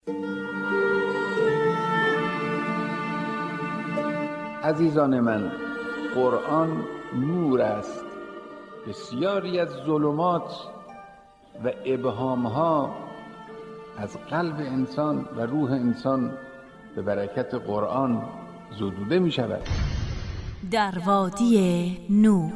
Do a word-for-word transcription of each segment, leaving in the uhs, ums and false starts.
عزیزان من، قرآن نور است. بسیاری از ظلمات و ابهامها از قلب انسان و روح انسان به برکت قرآن زدوده می شود. در وادی نور.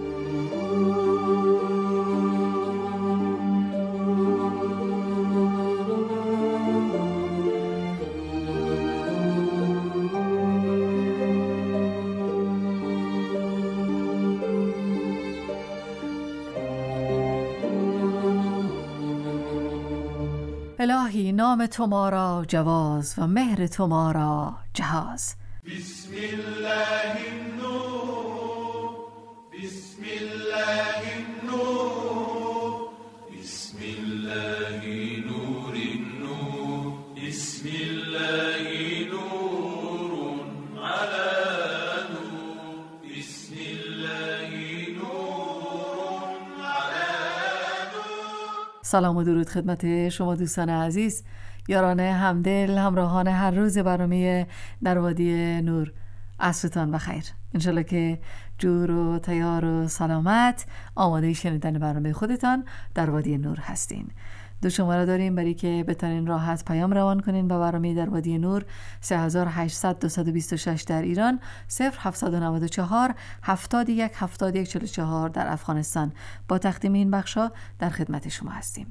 الهی نام تو ما را جواز و مهر تو ما را جهاز. بسم الله النور، بسم الله النور، بسم الله نور النور، بسم الله نور على نور، بسم الله نور على نور. سلام و درود خدمت شما دوستان عزیز، یاران همدل، همراهان هر روز برنامه در وادی نور. عصرتان بخیر. انشالله که جور و تیار و سلامت آماده شنیدن برنامه خودتان در وادی نور هستین. دو شماره داریم برای که بتونین راحت پیام روان کنین به برنامه در وادی نور: سه هزار و هشتصد دویست و بیست و شش در ایران، صفر هفتصد و نود و چهار هفتاد و یک هفتاد و یک چهل و چهار در افغانستان. با تقدیم این بخشا در خدمت شما هستیم.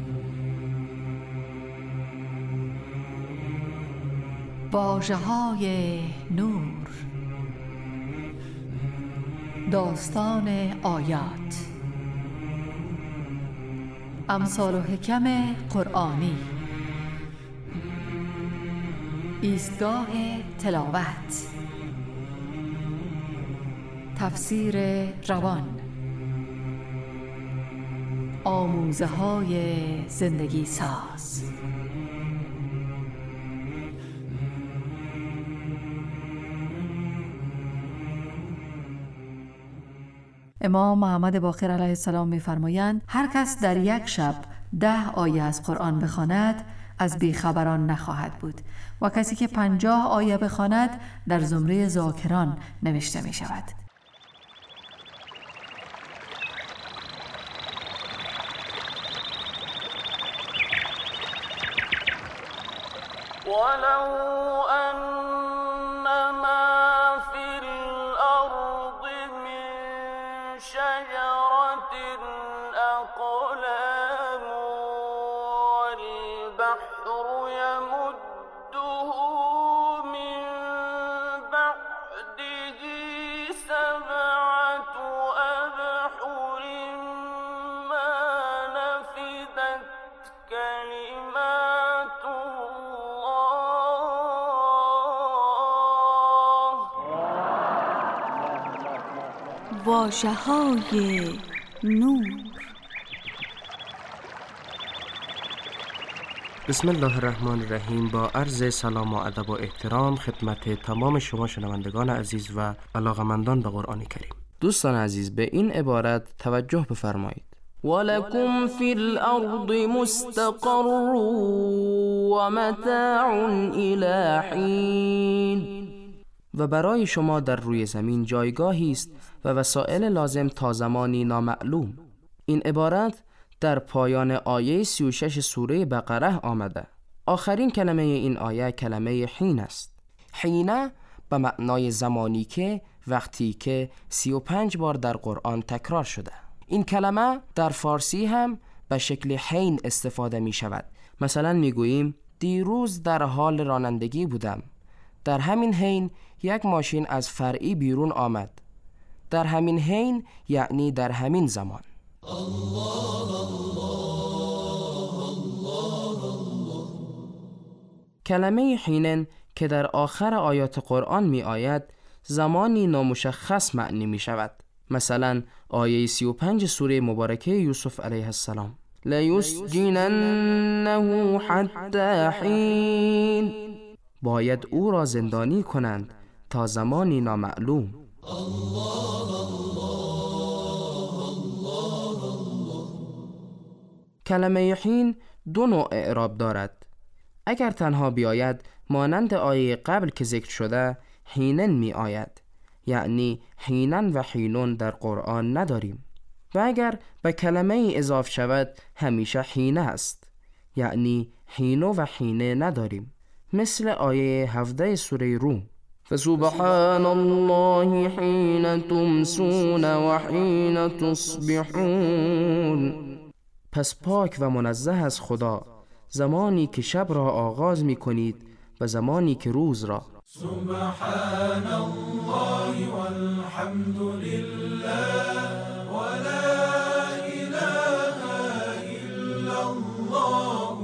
واژه‌های نور، داستان آیات، امثال و حکم قرآنی، ایستگاه تلاوت، تفسیر روان، آموزه های زندگی ساز. امام محمد باقر علیه السلام می‌فرمایند هر کس در یک شب ده آیه از قرآن بخواند از بیخبران نخواهد بود و کسی که پنجاه آیه بخواند در زمره ذاکران نوشته می شود. ولو أنما في الأرض من شجرة أقلام والبحر يمده من بعده سبعة أبحر ما نفدت كلمات واژه‌های نور. بسم الله الرحمن الرحیم. با عرض سلام و ادب و احترام خدمت تمام شما شنوندگان عزیز و علاقمندان به قرآن کریم. دوستان عزیز، به این عبارت توجه بفرمایید: ولکم فی الارض مستقر و متاع الی حین. و برای شما در روی زمین جایگاهی است و وسایل لازم تا زمانی نامعلوم. این عبارت در پایان آیه سی و شش سوره بقره آمده. آخرین کلمه این آیه کلمه حین است. حینه به معنای زمانی که، وقتی که سی و پنج بار در قرآن تکرار شده. این کلمه در فارسی هم به شکل حین استفاده می شود. مثلا می گوییم دیروز در حال رانندگی بودم. در همین حین یک ماشین از فرعی بیرون آمد. در همین حین یعنی در همین زمان. الله الله الله الله. کلمه حینن که در آخر آیات قرآن می آید زمانی نامشخص معنی می شود. مثلا آیه سی و پنج سوره مبارکه یوسف علیه السلام: لیسجننه حتی حین. باید او را زندانی کنند تا زمانی نامعلوم. الله الله الله الله. کلمه حین دو نوع اعراب دارد. اگر تنها بیاید مانند آیه قبل که ذکر شده حینن می آید، یعنی حینن و حینون در قرآن نداریم. و اگر به کلمه اضافه شود همیشه حینه است، یعنی حینو و حینه نداریم، مثل آیه هفده سوره روم. فسبحان الله حین تمسون و حین تصبحون. پس پاک و منزه از خدا زمانی که شب را آغاز می کنید و زمانی که روز را. سبحان الله والحمد لله ولا اله الا الله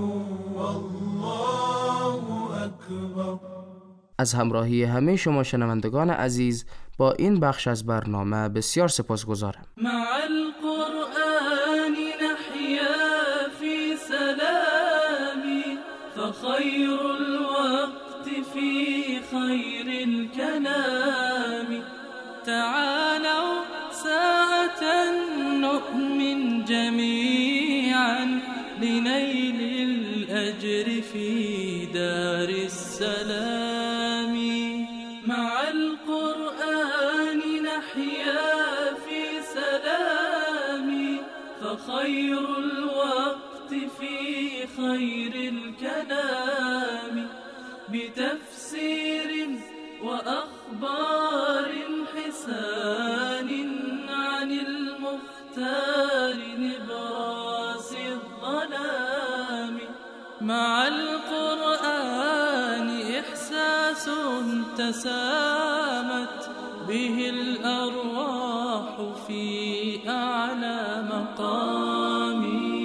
والله اکبر. از همراهی همه شما شنوندگان عزیز با این بخش از برنامه بسیار سپاسگزارم. مع القرآن نحيا في سلام فخير الوقت في خير الكلام. تعالوا ساعة نؤمن جميعا لنيل الأجر في دار السلام. مع القرآن نحيا في سلام فخير الوقت في خير الكلام. بتفسير وأخبار حسان عن المختار نبراس الظلام. مع القرآن إحساس تسامت به الأرواح في أعلى مقام.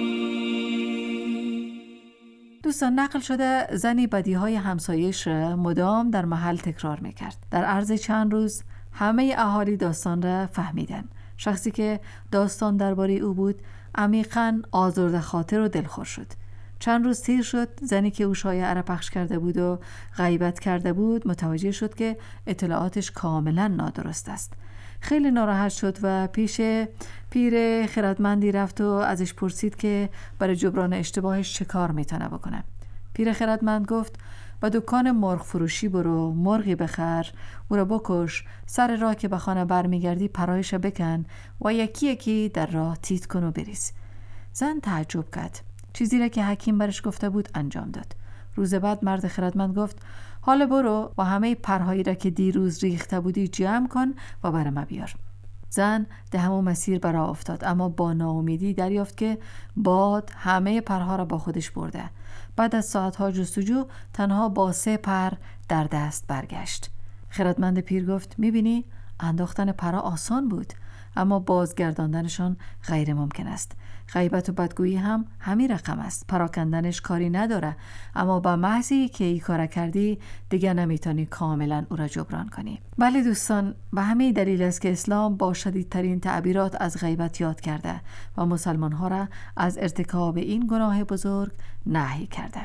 دوستان، نقل شده زنی بدیهای همسایش را مدام در محل تکرار میکرد. در عرض چند روز همه اهالی داستان را فهمیدن. شخصی که داستان درباره او بود عمیقاً آزرده خاطر و دلخور شد. چند روز تیر شد، زنی که او شایعه را پخش کرده بود و غیبت کرده بود متوجه شد که اطلاعاتش کاملا نادرست است. خیلی ناراحت شد و پیش پیر خردمندی رفت و ازش پرسید که برای جبران اشتباهش چه کار میتونه بکنه. پیر خردمند گفت با دکان مرغ فروشی برو، مرغی بخر، او را بکش، سر راه که به خانه برمیگردی پرایش بکن و یکی یکی در راه تیت کن و بریز. زن تعجب کرد. چیزی را که حکیم برش گفته بود انجام داد. روز بعد مرد خردمند گفت حالا برو و همه پرهایی را که دیروز ریخته بودی جمع کن و برام بیار. زن ده همون مسیر برا افتاد، اما با ناامیدی دریافت که باد همه پرها را با خودش برده. بعد از ساعتها جستجو تنها با سه پر در دست برگشت. خردمند پیر گفت میبینی انداختن پرها آسان بود، اما بازگرداندنشان غیر ممکن است. غیبت و بدگویی هم همین رقم است. پراکندنش کاری نداره، اما با محضی که این کار کردی دیگه نمیتونی کاملا او را جبران کنی. بله دوستان، به همین دلیل است که اسلام با شدیدترین تعبیرات از غیبت یاد کرده و مسلمان ها را از ارتکاب این گناه بزرگ نهی کرده.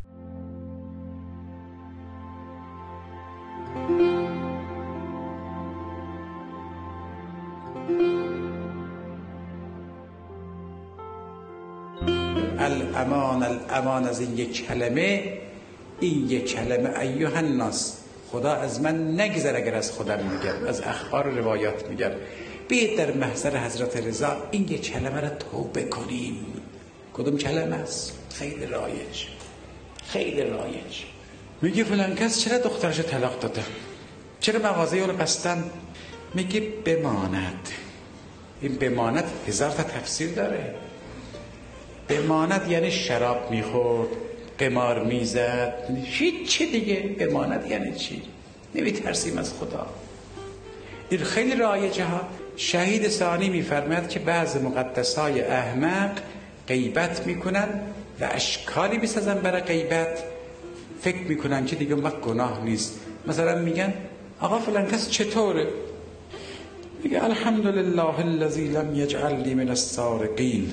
الامان الامان از این یک کلمه، این یک کلمه ایها الناس، خدا از من نگذر اگر از خودم میگم، از اخبار و روایات میگم، بیاید در محضر حضرت رضا این یک کلمه را توبه کنیم. کدوم کلمه است؟ خیلی رایج، خیلی رایج. میگه فلان کس چرا دخترش طلاق داده، چرا مغازه رو بستن؟ میگه بماند. این بماند هزار تا تفسیر داره. بماند یعنی شراب میخورد، قمار میزد، هیچ دیگه. بماند یعنی چی؟ نمیترسیم از خدا. این خیلی رایجه ها. شهید ثانی میفرماید که بعض مقدسای احمق غیبت میکنن و اشکالی میسازن برای غیبت، فکر میکنن که دیگه وقت گناه نیست. مثلا میگن آقا فلان کس چطوره؟ میگه الحمدلله الذی لم یجعلنی من السارقین.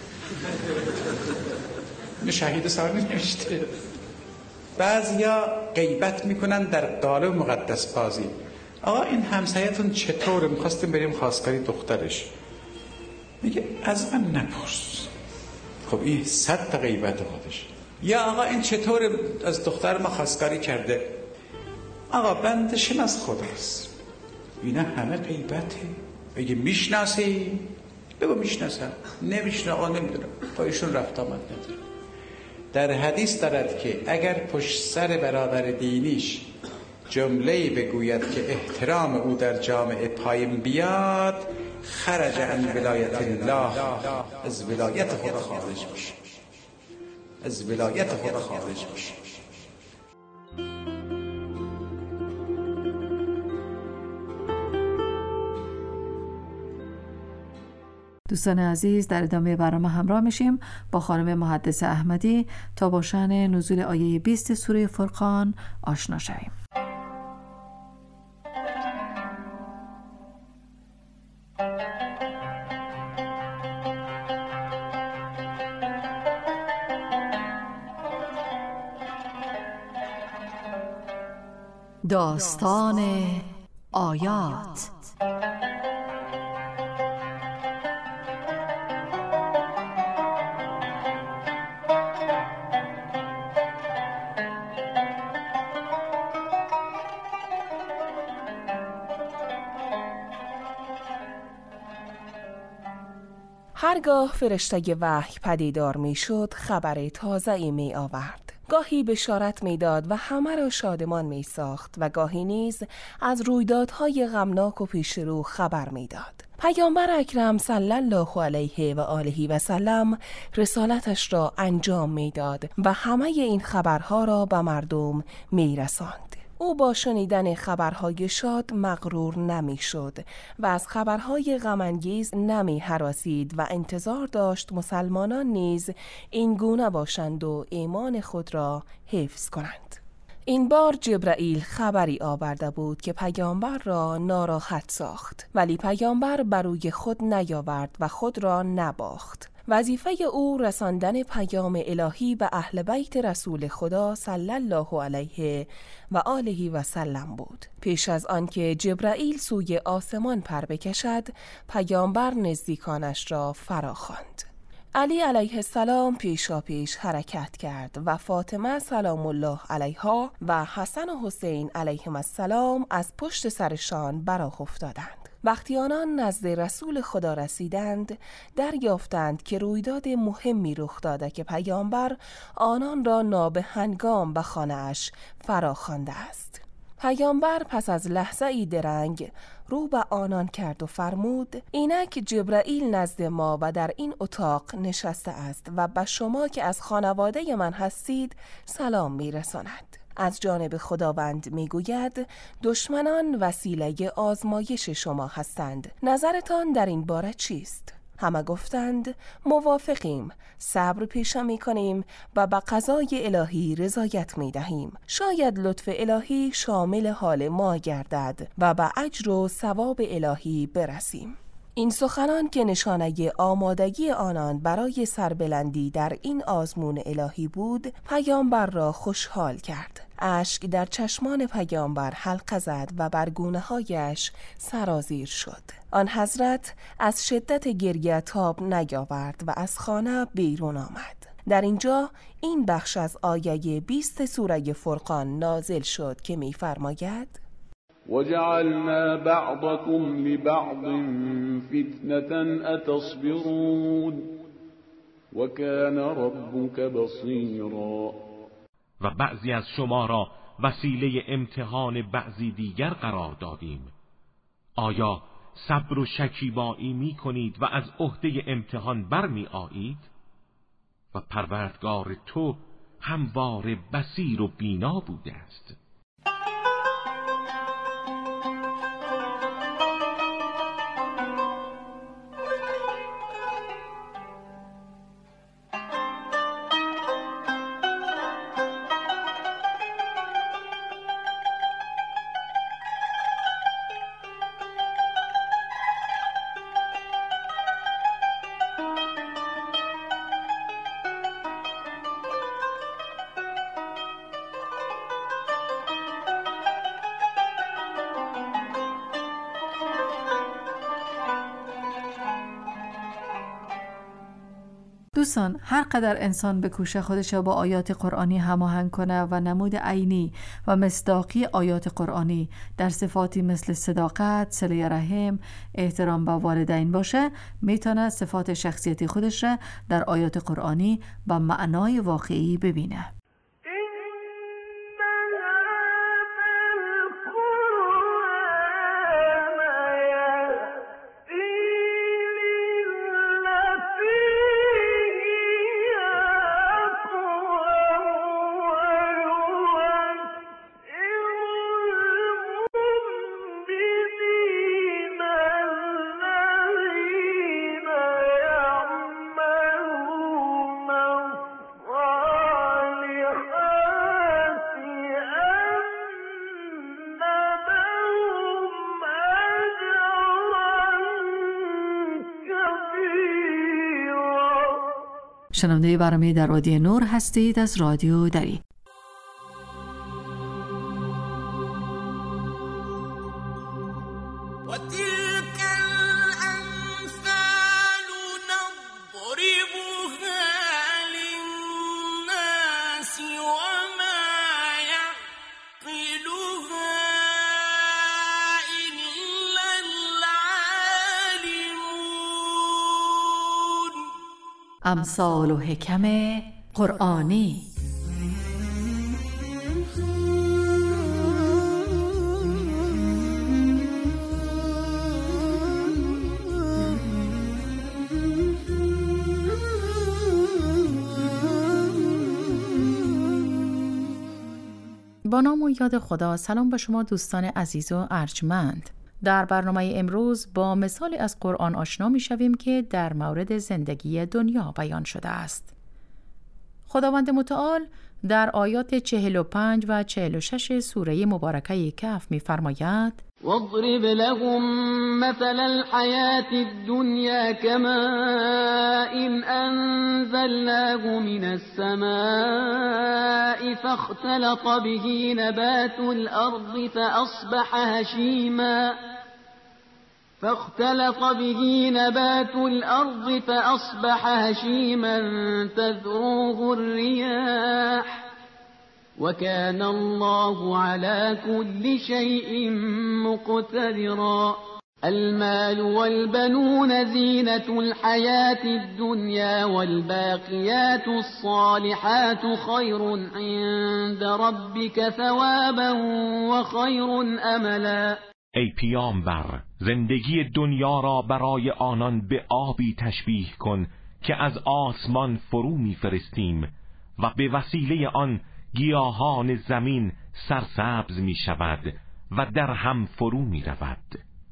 شهید ثانی نوشته. بعضیا غیبت میکنن در قالب مقدس بازی. آقا این همسایتون چطوره؟ میخواستیم بریم خواستگاری دخترش. میگه از من نپرس. خب این صد تا غیبت خودش. یا آقا این چطور از دختر ما خواستگاری کرده؟ آقا بندشم از خداست. اینا همه غیبته. اگه میشناسی بگو میشناسم، نمیشناسم آقا نمیدونم، با ایشون رفت آمد ندارم. در حدیث دارد که اگر پشت سر برادر دینیش جمله‌ای بگوید که احترام او در جامعه پایین بیاد، خرج عن ولایت الله، از ولایت خدا خارج میشه، از ولایت خدا خارج میشه. دوستان عزیز، در ادامه برنامه همراه میشیم با خانم محدث احمدی تا با شأن نزول آیه بیست سوره فرقان آشنا شویم. داستان آیات. هرگاه فرشته وحی پدیدار می شد خبر تازه‌ای می آورد. گاهی بشارت می داد و همه را شادمان می ساخت و گاهی نیز از رویدادهای غمناک و پیش رو خبر می داد. پیامبر اکرم صلی الله علیه و آله و سلم رسالتش را انجام می داد و همه این خبرها را به مردم می رساند. او با شنیدن خبرهای شاد مغرور نمی شد و از خبرهای غم‌انگیز نمی هراسید و انتظار داشت مسلمانان نیز این گونه باشند و ایمان خود را حفظ کنند. این بار جبرائیل خبری آورده بود که پیامبر را ناراحت ساخت، ولی پیامبر بر روی خود نیاورد و خود را نباخت. وظیفه او رساندن پیام الهی به اهل بیت رسول خدا صلی الله علیه و آله و سلم بود. پیش از آنکه جبرائیل سوی آسمان پر بکشد، پیامبر نزدیکانش را فرا خواند. علی علیه السلام پیشا پیش حرکت کرد و فاطمه سلام الله علیها و حسن و حسین علیهم السلام از پشت سرشان برآ افتادند. وقتی آنان نزد رسول خدا رسیدند، دریافتند که رویداد مهمی رخ داده که پیامبر آنان را نابهنگام به خانه‌اش فرا خوانده است. پیامبر پس از لحظه ای درنگ رو به آنان کرد و فرمود: اینک جبرائیل نزد ما و در این اتاق نشسته است و به شما که از خانواده من هستید سلام میرساند. از جانب خداوند میگوید دشمنان وسیله آزمایش شما هستند. نظرتان در این باره چیست؟ همه گفتند موافقیم، صبر پیشه می کنیم و به قضای الهی رضایت می دهیم. شاید لطف الهی شامل حال ما گردد و به اجر و ثواب الهی برسیم. این سخنان که نشانه آمادگی آنان برای سربلندی در این آزمون الهی بود، پیامبر را خوشحال کرد. اشک در چشمان پیامبر حلقه زد و بر گونه‌هایش سرازیر شد. آن حضرت از شدت گریه تاب نیاورد و از خانه بیرون آمد. در اینجا این بخش از آیه بیست سوره فرقان نازل شد که می‌فرماید: وجعلنا بعضكم لبعض فتنة أتصبرون وكان ربك بصيرا. و بعضی از شما را وسیله امتحان بعضی دیگر قرار دادیم. آیا صبر و شکیبایی می کنید و از عهده امتحان برمی آیید؟ و پروردگار تو همواره بصیر و بینا بوده است. دوستان، هر قدر انسان بکوشه خودش با آیات قرآنی هماهنگ کنه و نمود عینی و مصداقی آیات قرآنی در صفاتی مثل صداقت، صله رحم، احترام به والدین باشه، میتونه صفات شخصیتی خودش را در آیات قرآنی با معنای واقعی ببینه. شنونده برنامه در وادی نور هستید از رادیو دری. امثال و حکم قرآنی. با نام و یاد خدا. سلام به شما دوستان عزیز و ارجمند. در برنامه امروز با مثالی از قرآن آشنا می شویم که در مورد زندگی دنیا بیان شده است. خداوند متعال در آیات چهل و پنج و چهل و شش سوره مبارکه کهف می فرماید: واضرب لهم مثل الحياة الدنيا كماء أنزلناه من السماء فاختلط به نبات الأرض فأصبح هشيما فاختلط به نبات الأرض فأصبح هشيما تذروه الرياح وكان الله على كل شيء مقتدرا المال والبنون زينة الحياة الدنيا والباقيات الصالحات خير عند ربك ثوابا وخير املا. ای پیامبر، زندگی دنیا را برای آنان به آبی تشبیه کن که از آسمان فرو می‌فرستیم و به وسیله آن گیاهان زمین سرسبز می شود و در هم فرو می رود،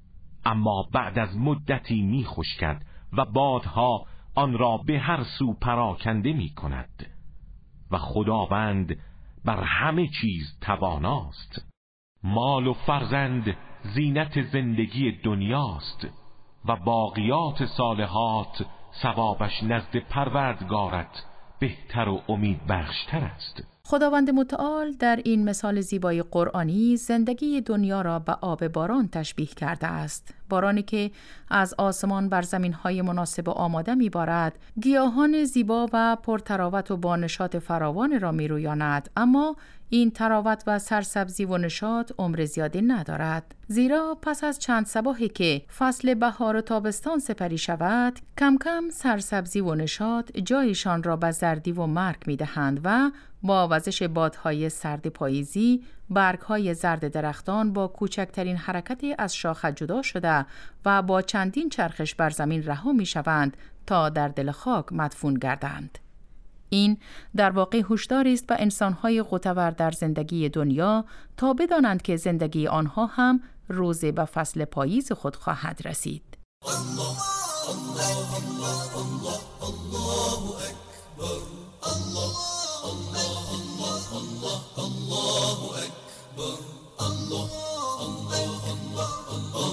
اما بعد از مدتی می خشکد و بادها آن را به هر سو پراکنده می کند و خداوند بر همه چیز تواناست. مال و فرزند زینت زندگی دنیاست و باقیات صالحات ثوابش نزد پروردگارت بهتر و امید بخشتر است. خداوند متعال در این مثال زیبای قرآنی زندگی دنیا را به آب باران تشبیه کرده است. بارانی که از آسمان بر زمین‌های مناسب و آماده می‌بارد، گیاهان زیبا و پرتراوت و با نشاط فراوان را می‌رویاند، اما این تراوت و سرسبزی و نشاط عمر زیادی ندارد، زیرا پس از چند صباحی که فصل بهار و تابستان سپری شود، کم کم سرسبزی و نشاط جایشان را به زردی و مرگ می‌دهند و با وزش بادهای سرد پاییزی، برگ‌های زرد درختان با کوچکترین حرکتی از شاخه جدا شده و با چندین چرخش بر زمین رها می‌شوند تا در دل خاک مدفون گردند. این در واقع هشداری است به انسان‌های قوتور در زندگی دنیا تا بدانند که زندگی آنها هم روزی به فصل پاییز خود خواهد رسید. الله الله الله الله الله اکبر الله الله الله الله الله اکبر الله الله الله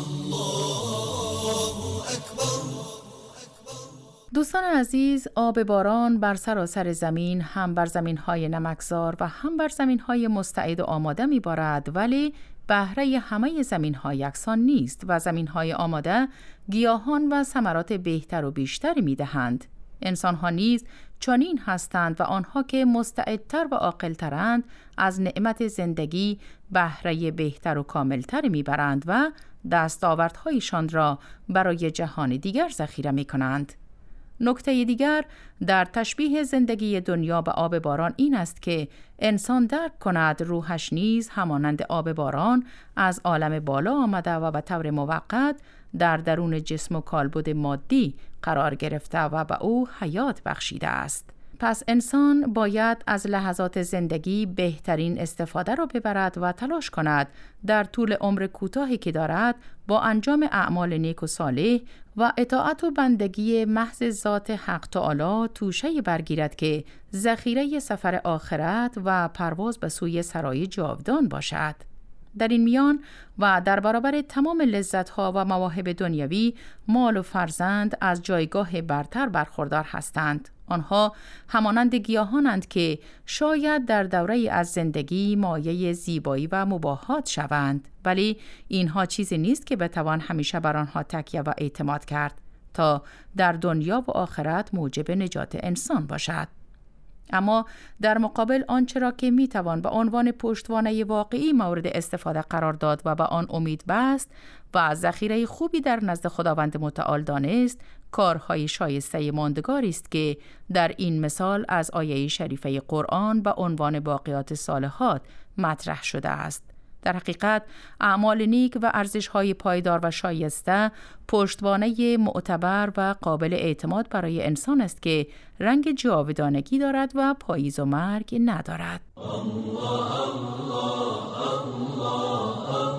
الله اکبر. دوستان عزیز، آب باران بر سراسر زمین هم بر زمین‌های نمکزار و هم بر زمین‌های مستعد و آماده می‌بارد، ولی بهره همه زمین‌ها یکسان نیست و زمین‌های آماده گیاهان و ثمرات بهتر و بیشتری می‌دهند. انسان‌ها نیز چنین هستند و آنها که مستعدتر و عاقل‌ترند از نعمت زندگی بهره بهتر و کاملتر میبرند و دستاوردهایشان را برای جهان دیگر ذخیره میکنند. نکته دیگر در تشبیه زندگی دنیا به آب باران این است که انسان درک کند روحش نیز همانند آب باران از عالم بالا آمده و به طور موقت در درون جسم و کالبد مادی قرار گرفته و به او حیات بخشیده است. پس انسان باید از لحظات زندگی بهترین استفاده را ببرد و تلاش کند در طول عمر کوتاهی که دارد با انجام اعمال نیک و صالح و اطاعت و بندگی محض ذات حق تعالی توشه‌ای برگیرد که ذخیره سفر آخرت و پرواز به سوی سرای جاودان باشد. در این میان و در برابر تمام لذت‌ها و مواهب دنیوی، مال و فرزند از جایگاه برتر برخوردار هستند. آنها همانند گیاهانند که شاید در دوره از زندگی مایه زیبایی و مباهات شوند، ولی اینها چیزی نیست که بتوان همیشه بر آنها تکیه و اعتماد کرد تا در دنیا و آخرت موجب نجات انسان باشد. اما در مقابل آنچه را که میتوان به عنوان پشتوانه واقعی مورد استفاده قرار داد و به آن امید بست و ذخیره خوبی در نزد خداوند متعال دانست، کارهای شایسته ماندگاری است که در این مثال از آیه شریفه قرآن به عنوان باقیات صالحات مطرح شده است. در حقیقت اعمال نیک و ارزش‌های پایدار و شایسته پشتوانه معتبر و قابل اعتماد برای انسان است که رنگ جاودانگی دارد و پاییز و مرگ ندارد. الله الله الله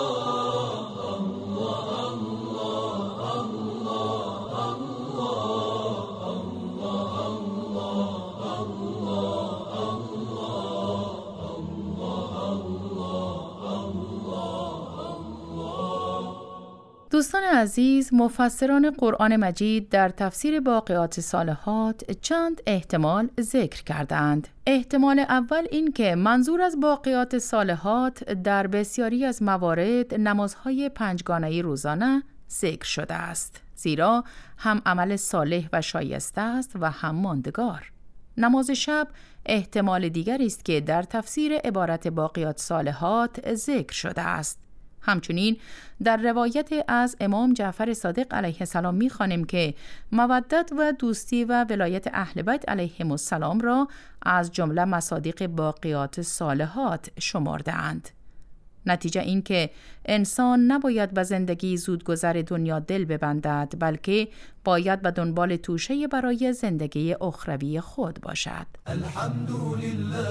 دوستان عزیز، مفسران قرآن مجید در تفسیر باقیات صالحات چند احتمال ذکر کردند. احتمال اول این که منظور از باقیات صالحات در بسیاری از موارد نمازهای پنجگانه روزانه ذکر شده است، زیرا هم عمل صالح و شایسته است و هم ماندگار. نماز شب احتمال دیگری است که در تفسیر عبارت باقیات صالحات ذکر شده است. همچنین در روایت از امام جعفر صادق علیه السلام می‌خوانیم که مودت و دوستی و ولایت اهل بیت علیهم السلام را از جمله مصادیق باقیات صالحات شمرده اند. نتیجه این که انسان نباید به زندگی زودگذر دنیا دل ببندد، بلکه باید به دنبال توشه برای زندگی اخروی خود باشد. الحمدلله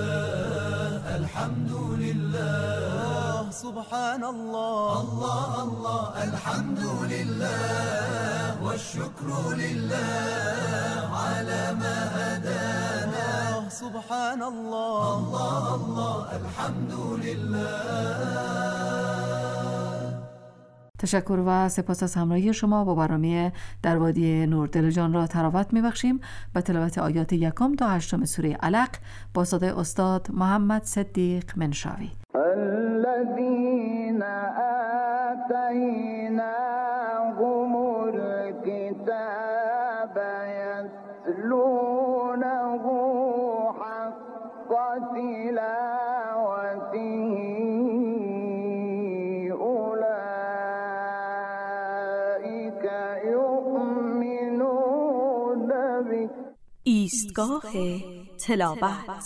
الحمدلله سبحان الله الله الله الحمدلله والشكر لله على ما هدانا سبحان الله الله الله الحمدلله. تشکر و سپاس از همراهی شما با برنامه در وادی نور. دل جان را تراوت می‌بخشیم به تلاوت آیات یکم تا هشتم سوره علق با صدای استاد محمد صدیق منشاوی. الذين آتيناهم الكتاب يتلونه حق تلاوته أولئك يؤمنون به. ایستگاه تلاوت.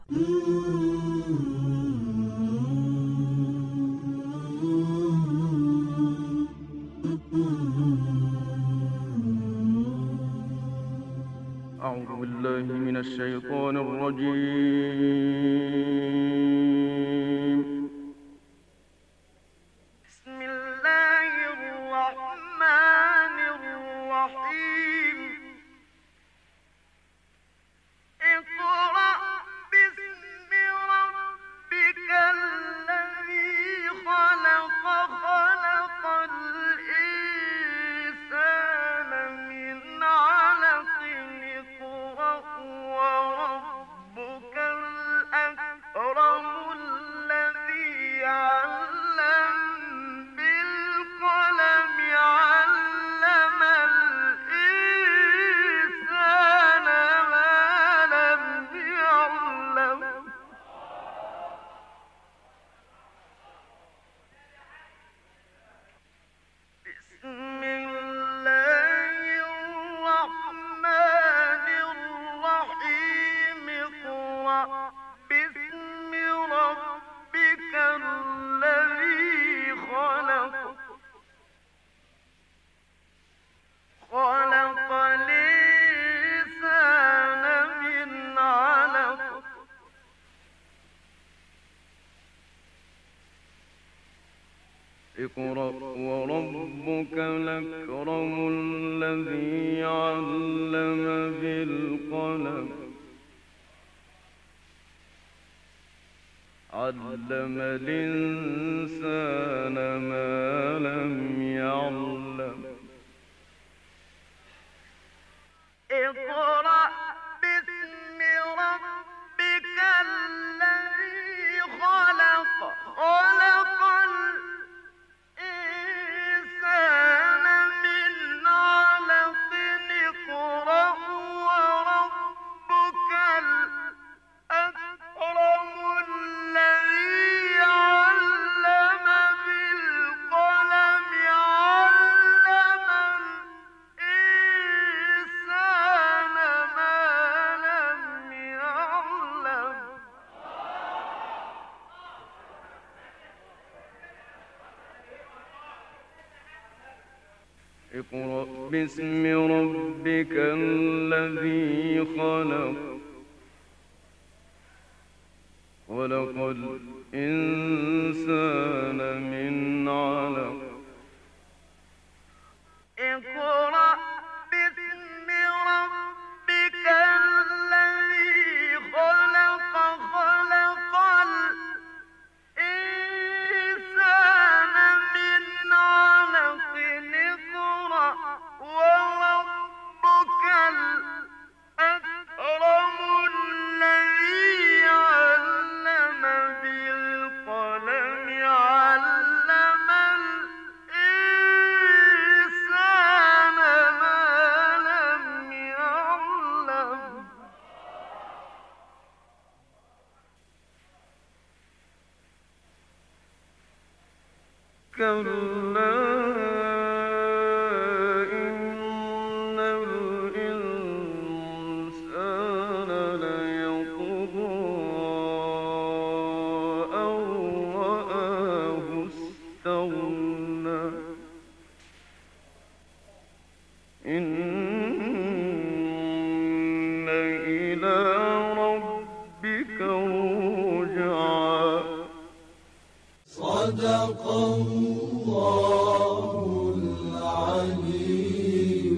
أعوذ بالله من الشيطان الرجيم. بسم الله الرحمن الرحيم. اقرأ باسم ربك الذي خلق خلق الإنسان من علق وربك اقرأ وربك الأكرم الذي علم بالقلم علم الإنسان ما لم يعلم اقرأ باسم ربك الذي خلق خلق الإنسان من علق اقرأ وربك الأكرم الذي علم بالقلم علم الإنسان ما لم يعلم اقرأ باسم ربك الذي خلق خلق الإنسان من علق اقرأ باسم ربك الذي خلق خلق الإنسان من علق اقرأ وربك الأكرم الذي علم بالقلم علم الإنسان ما لم يعلم كلا إن الإنسان ليطغى أن رآه استغنى إن إلى ربك الرجعى صدق الله العلي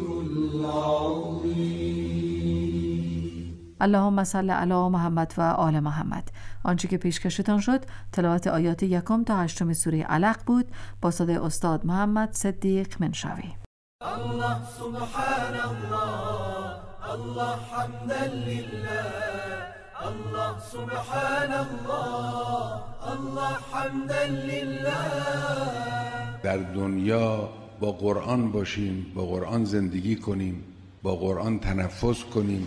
العظيم. اللهم صل علی محمد و آل محمد. آنچه که پیشکشتان شد تلاوت آیات یکم تا هشتم سوره علق بود با صدای استاد محمد صدیق منشاوی. الله سبحان الله الله حمدا لله الله سبحان الله الله حمدا لله. در دنیا با قرآن باشیم، با قرآن زندگی کنیم، با قرآن تنفس کنیم.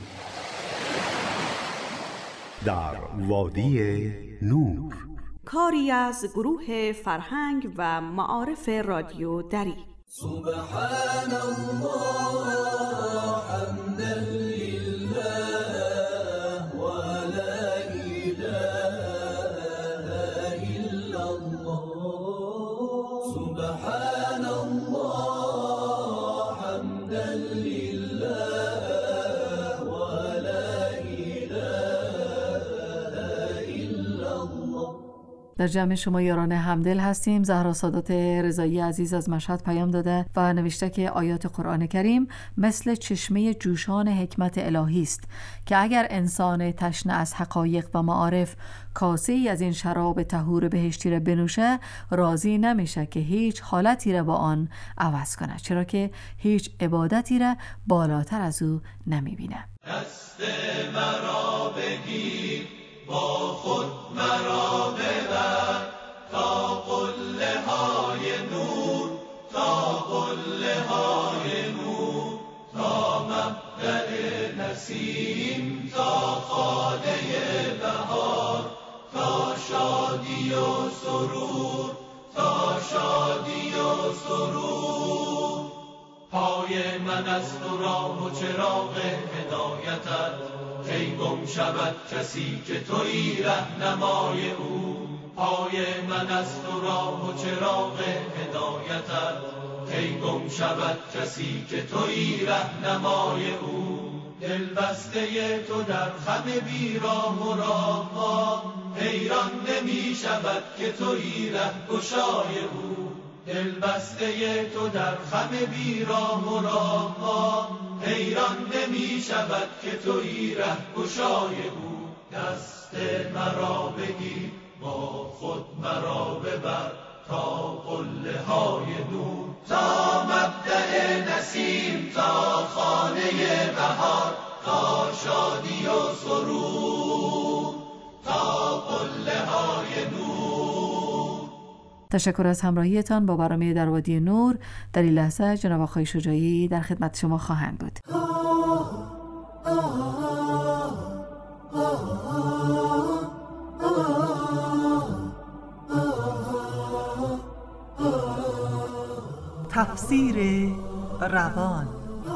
در وادی نور، کاری از گروه فرهنگ و معارف رادیو دری. سبحان الله حمدا لله و لا اله الا الله. سبحان الله حمدا لله و لا اله الا الله. در جمع شما یاران همدل هستیم. زهرا سادات رضایی عزیز از مشهد پیام داده و نوشته که آیات قرآن کریم مثل چشمه جوشان حکمت الهی است که اگر انسان تشنه از حقایق و معارف کاسه ای از این شراب طهور بهشتی را بنوشه راضی نمیشه که هیچ حالتی را با آن عوض کنه، چرا که هیچ عبادتی را بالاتر از او نمیبینه. دست مرا بگیر با خود مرا ببر تا قله های نور تا قله های نور تا مبدأ نسیم تا خانه بهار تا شادی و سرور تا شادی و سرور. پای من از تو راه و چراغ هدایتت کی گم شود کسی که تویی رهنمای او. پای من از تو راه و چراغ هدایتت کی گم شود کسی که تویی رهنمای او. دل بسته تو در خم بیراه و راهها حیران نمی شود که تویی رهگشای او. دل بسته تو در خم بیراه و راه ها، حیران نمی شود که تویی ره گشای او. دست مرا بگیر با خود مرا ببر تا قله های نور، تا مبدأ نسیم، تا خانه بهار، تا شادی و سرور، تا قله های نور. تشکر از همراهیتان با برنامه در وادی نور. در این لحظه جناب آقای شجاعی در خدمت شما خواهند بود. تفسیر روان.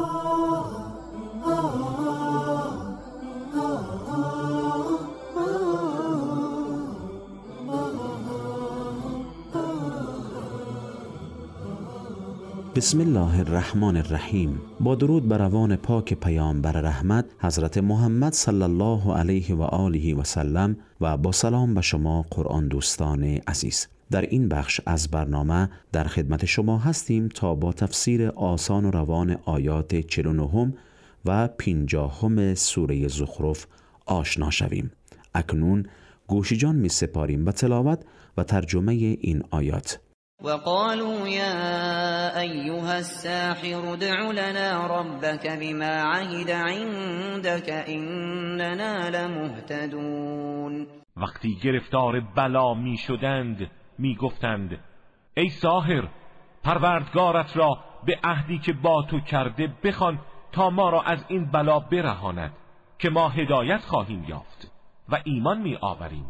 بسم الله الرحمن الرحیم. با درود بر روان پاک پیامبر رحمت حضرت محمد صلی الله علیه و آله و سلم و با سلام به شما قرآن دوستان عزیز. در این بخش از برنامه در خدمت شما هستیم تا با تفسیر آسان و روان آیات چهل و نه و پنجاهم سوره زخرف آشنا شویم. اکنون گوش جان می سپاریم به تلاوت و ترجمه این آیات. وقالوا يا أيها الساحر ادع لنا ربك بما عهد عندك إننا لمهتدون. وقتی گرفتار بلا می شدند می گفتند ای ساحر، پروردگارت را به عهدی که با تو کرده بخوان تا ما را از این بلا برهاند که ما هدایت خواهیم یافت و ایمان می آوریم.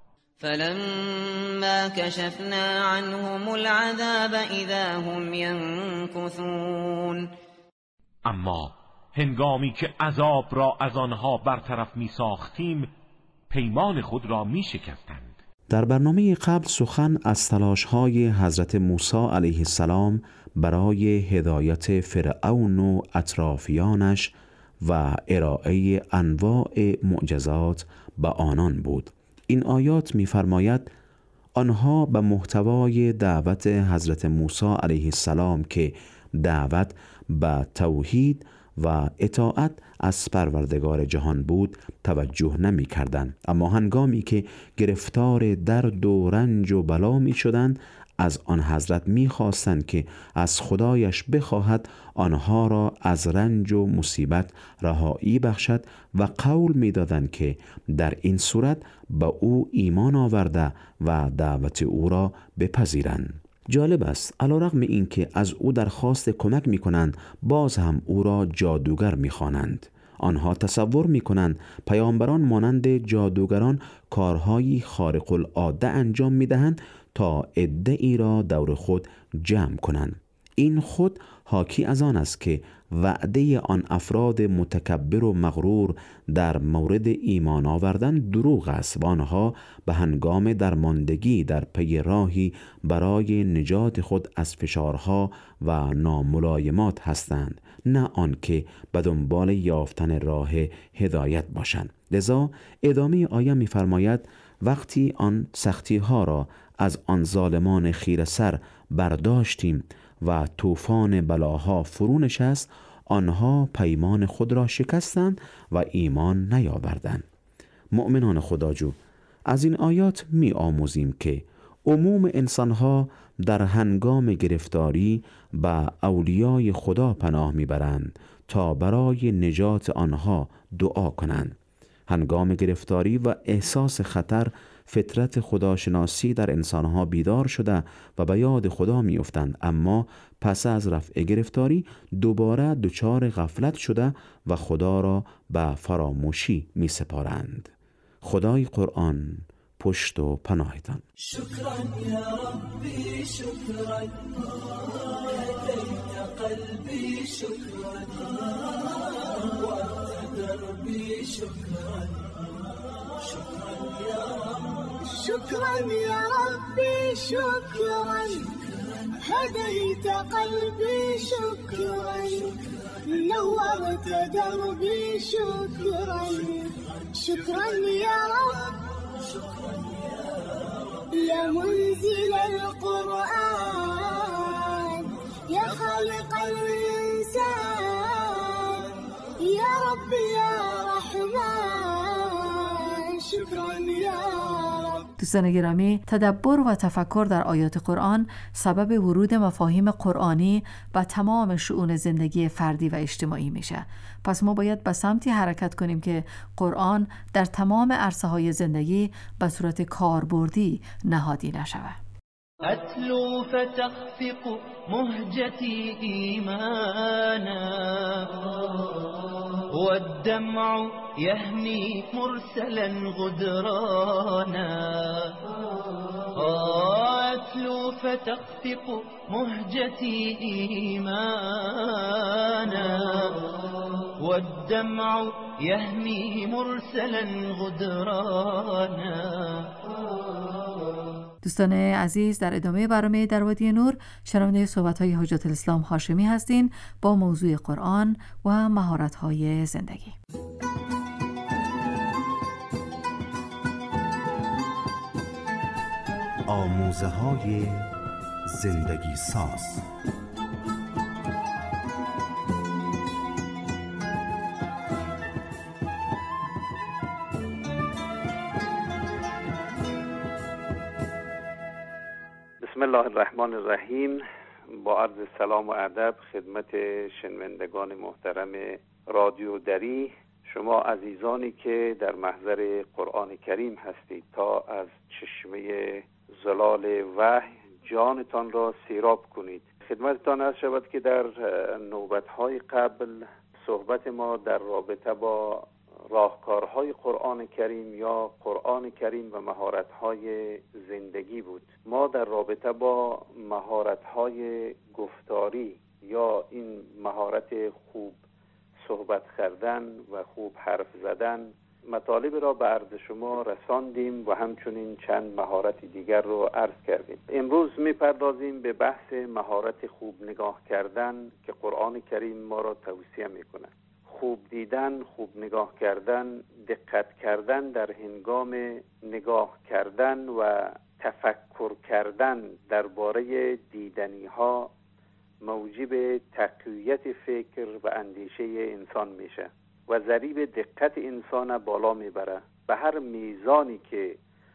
فلما كشفنا عنهم العذاب اذا هم ينكثون. اما هنگامی که عذاب را از آنها برطرف می ساختیم پیمان خود را می شکستند. در برنامه قبل سخن از تلاش‌های حضرت موسی علیه السلام برای هدایت فرعون و اطرافیانش و ارائه انواع معجزات به آنان بود. این آیات می‌فرماید آنها به محتوای دعوت حضرت موسی علیه السلام که دعوت به توحید و اطاعت از پروردگار جهان بود توجه نمی کردند، اما هنگامی که گرفتار درد و رنج و بلا می شدند از آن حضرت می خواستند که از خدایش بخواهد آنها را از رنج و مصیبت رهایی بخشد و قول می دادند که در این صورت به او ایمان آورده و دعوت او را بپذیرند. جالب است علیرغم اینکه از او درخواست کمک می کنند باز هم او را جادوگر می خوانند. آنها تصور می کنند پیامبران مانند جادوگران کارهایی خارق العاده انجام می دهند تا عده‌ای را دور خود جمع کنند. این خود حاکی از آن است که وعده آن افراد متکبر و مغرور در مورد ایمان آوردن دروغ است و آنها به هنگام درماندگی در پی راهی برای نجات خود از فشارها و ناملایمات هستند، نه آنکه به دنبال یافتن راه هدایت باشند. لذا ادامه آیه می‌فرماید وقتی آن سختی ها را از آن ظالمان خیره سر برداشتیم و طوفان بلاها فرو نشست آنها پیمان خود را شکستند و ایمان نیاوردند. مؤمنان خداجو، از این آیات می آموزیم که عموم انسانها در هنگام گرفتاری به اولیای خدا پناه میبرند تا برای نجات آنها دعا کنند. هنگام گرفتاری و احساس خطر فطرت خداشناسی در انسانها بیدار شده و به یاد خدا میافتند، اما پس از رفع گرفتاری دوباره دچار غفلت شده و خدا را به فراموشی می سپارند. خدای قرآن پشت و پناهتان. شکرا یا ربی شکرا هدیت قلبی شکرا وقت دربی شکرا شکرا یا شكرا يا ربي شكرا هديت قلبي شكرا نورت دربي شكرا شكرا يا رب يا منزل القرآن يا خالق الإنسان يا رب يا رحمن شكرا يا رب. دوستان گرامی، تدبر و تفکر در آیات قرآن سبب ورود مفاهیم قرآنی به تمام شؤون زندگی فردی و اجتماعی میشه. پس ما باید به سمتی حرکت کنیم که قرآن در تمام عرصه‌های زندگی به صورت کاربردی نهادی نشود. أتلو فتخفق مهجتي إيمانا والدمع يهمي مرسلا غدرانا أتلو فتخفق مهجتي إيمانا والدمع يهمي مرسلا غدرانا. دوستان عزیز، در ادامه برنامه در وادی نور شنونده صحبت‌های حجت الاسلام هاشمی هستین با موضوع قرآن و مهارت‌های زندگی. آموزه‌های زندگی ساز. بسم الله الرحمن الرحیم. با عرض سلام و ادب خدمت شنوندگان محترم رادیو دری، شما عزیزانی که در محضر قرآن کریم هستید تا از چشمه زلال وحی جانتان را سیراب کنید. خدمتتان عرض شود که در نوبت‌های قبل صحبت ما در رابطه با راهکارهای قرآن کریم یا قرآن کریم و مهارت‌های زندگی بود. ما در رابطه با مهارت‌های گفتاری یا این مهارت خوب صحبت کردن و خوب حرف زدن مطالب را به عرض شما رساندیم و همچنین چند مهارت دیگر رو عرض کردیم. امروز می‌پردازیم به بحث مهارت خوب نگاه کردن که قرآن کریم ما را توصیه می‌کند. خوب دیدن، خوب نگاه کردن، دقت کردن در هنگام نگاه کردن و تفکر کردن درباره دیدنی ها موجب تقویت فکر و اندیشه انسان میشه و ضریب دقت انسان بالا میبره. به هر میزانی که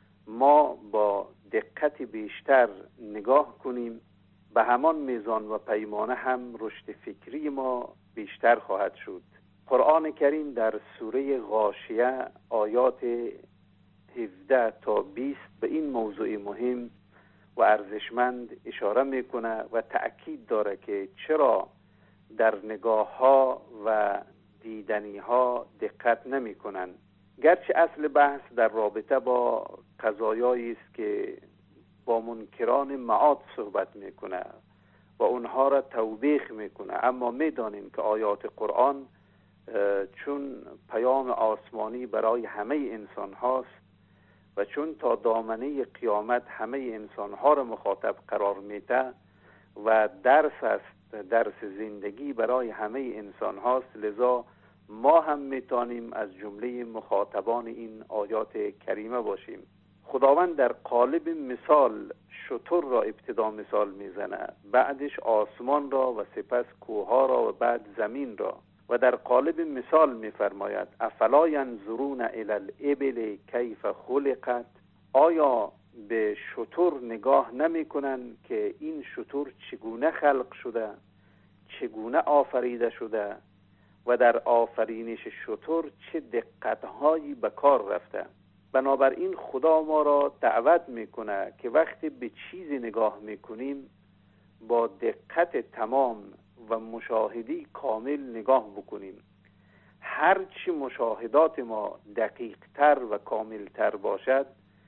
ما با دقت بیشتر نگاه کنیم به همان میزان و پیمانه هم رشد فکری ما بیشتر خواهد شد. قرآن کریم در سوره غاشیه آیات هفده تا بیست به این موضوع مهم و ارزشمند اشاره میکنه و تأکید داره که چرا در نگاه ها و دیدنی ها دقت نمی کنن. گرچه اصل بحث در رابطه با قضایایی است که با منکران معاد صحبت میکنه و اونها را توبیخ میکنه، اما میدانیم که آیات قرآن چون پیام آسمانی برای همه انسان هاست و چون تا دامنه قیامت همه انسان ها را مخاطب قرار میده و درس است، درس زندگی برای همه انسان هاست، لذا ما هم میتونیم از جمله مخاطبان این آیات کریمه باشیم. خداوند در قالب مثال شتر را ابتدا مثال میزنه، بعدش آسمان را و سپس کوه را و بعد زمین را، و در قالب مثال می‌فرماید افلا ینظرون الی الابل کیف خلقت، آیا به شتر نگاه نمی‌کنند که این شتر چگونه خلق شده، چگونه آفریده شده و در آفرینش شتر چه دقت‌هایی به کار رفته. بنابراین خدا ما را دعوت می‌کنه که وقتی به چیزی نگاه می‌کنیم با دقت تمام و مشاهدی کامل نگاه بکنیم. هرچی مشاهدات ما دقیق تر و کامل تر باشد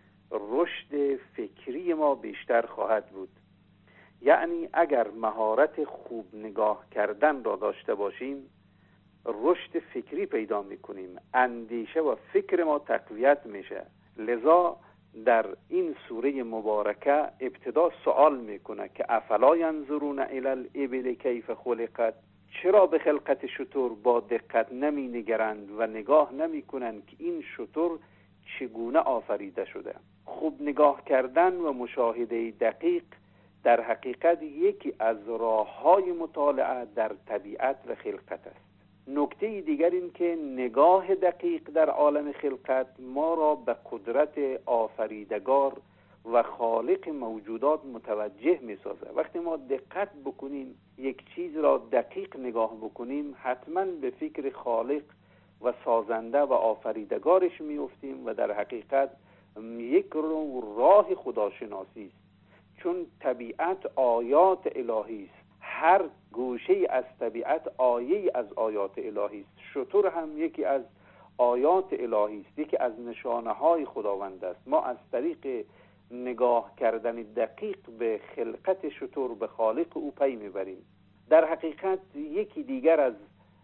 رشد فکری ما بیشتر خواهد بود. یعنی اگر مهارت خوب نگاه کردن را داشته باشیم رشد فکری پیدا میکنیم، اندیشه و فکر ما تقویت میشه. لذا در این سوره مبارکه ابتدا سوال میکنه که افلا ینظرون الی الابل کیف خلقت، چرا به خلقت شتر با دقت نمی نگرند و نگاه نمی کنند که این شتر چگونه آفریده شده. خوب نگاه کردن و مشاهده دقیق در حقیقت یکی از راه‌های مطالعه در طبیعت و خلقت است. نکته دیگر این که نگاه دقیق در عالم خلقت ما را به قدرت آفریدگار و خالق موجودات متوجه می سازه. وقتی ما دقت بکنیم، یک چیز را دقیق نگاه بکنیم، حتما به فکر خالق و سازنده و آفریدگارش می افتیم و در حقیقت یک راه خداشناسی است. چون طبیعت آیات الهی است، هر گوشه از طبیعت آیه از آیات الهی است. شتر هم یکی از آیات الهی است، یکی از نشانه های خداوند است. ما از طریق نگاه کردن دقیق به خلقت شتر به خالق او پی میبریم. در حقیقت یکی دیگر از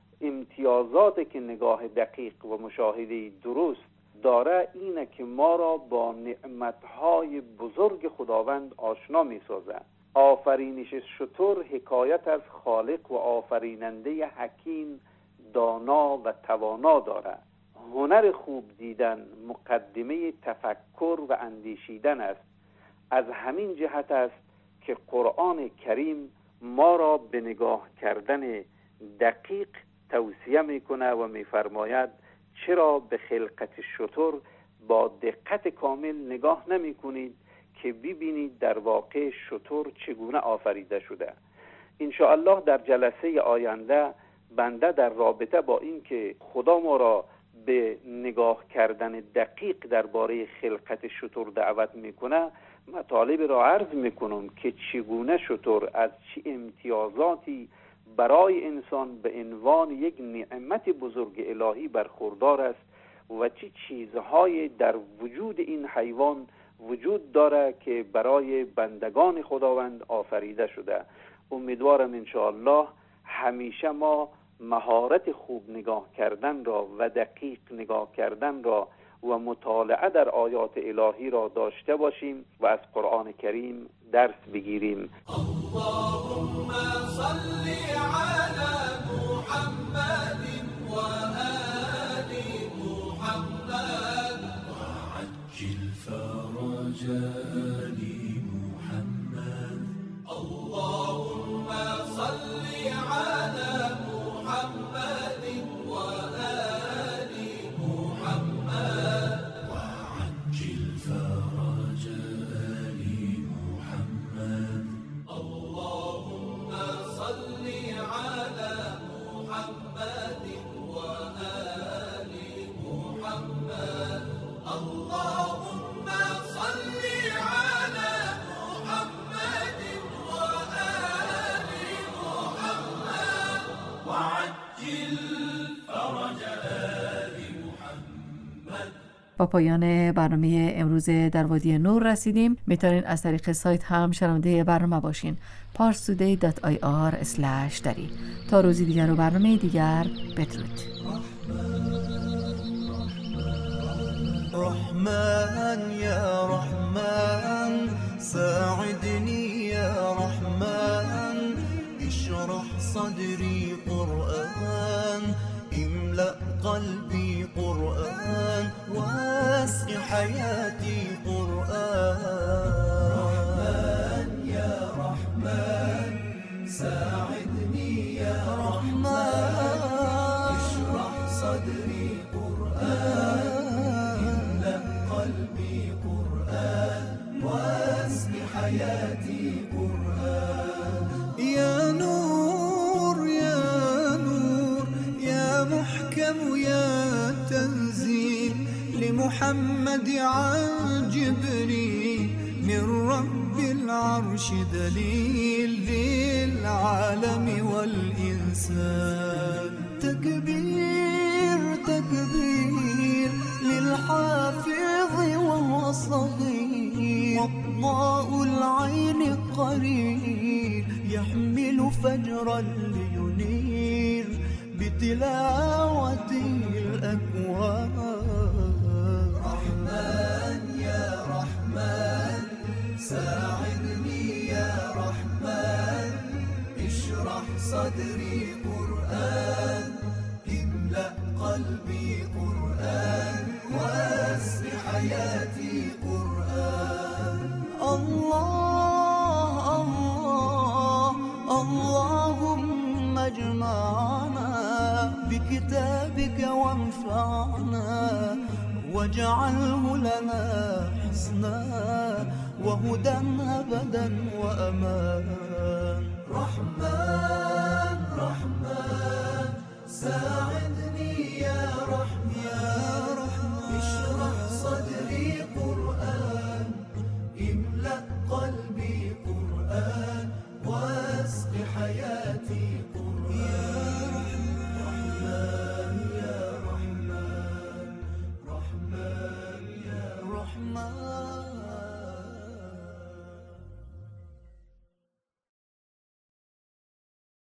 امتیازات که نگاه دقیق و مشاهده درست داره اینه که ما را با نعمتهای بزرگ خداوند آشنا میسازه. آفرینش شتر حکایت از خالق و آفریننده حکیم، دانا و توانا داره. هنر خوب دیدن مقدمه تفکر و اندیشیدن است. از همین جهت است که قرآن کریم ما را به نگاه کردن دقیق توصیه میکنه و میفرماید چرا به خلقت شتر با دقت کامل نگاه نمی کنید که ببینید در واقع شتر چگونه آفریده شده. انشاءالله در جلسه آینده بنده در رابطه با این که خدا ما را به نگاه کردن دقیق درباره خلقت شتر دعوت میکنه، مطالب را عرض میکنم که چگونه شتر از چه امتیازاتی برای انسان به عنوان یک نعمت بزرگ الهی برخوردار است و چه چیزهای در وجود این حیوان وجود داره که برای بندگان خداوند آفریده شده. امیدوارم انشاءالله همیشه ما مهارت خوب نگاه کردن را و دقیق نگاه کردن را و مطالعه در آیات الهی را داشته باشیم و از قرآن کریم درس بگیریم. اللهم صل علی محمد و آل محمد وعجل فرج آل محمد. اللهم صل علی محمد و آل محمد وعجل فرج آل محمد. اللهم صل على محمد وآل محمد. اللهم صل على محمد وآل محمد وعجل فرج آل محمد. با پایان برنامه امروز در وادی نور رسیدیم. میتونین از طریق سایت هم شنونده برنامه باشین پارس تودی دات آی آر اسلش دری. تا روزی دیگر و برنامه دیگر بدرود. رحمن یا رحمن ساعدني يا رحمن اشرح صدري قرآن املأ قلبي قرآن واسق حياتي قرآن. رحمن يا رحمن ساعدني يا رحمن اشرح صدري قرآن املأ قلبي قرآن واسق حياتي قرآن. يا نور يا نور يا محكم يا تنزيل لمحمد عن جبريل من رب العرش دليل للعالم والإنسان. تكبير تكبير للحافظ وهو صغير وضاء العين قرير يحمل فجرا لينير بتلاوته الأكوان. رحمن يا رحمن ساعدني يا رحمن اشرح صدري قرآن املأ قلبي قرآن واسق حياتي قرآن. الله الله واجعله لنا حسنا وهدى أبدا وأمان. رحمن رحمن ساعدني يا رحمن، اشرح صدري قرآن، املأ قلبي قرآن، واسق حياتي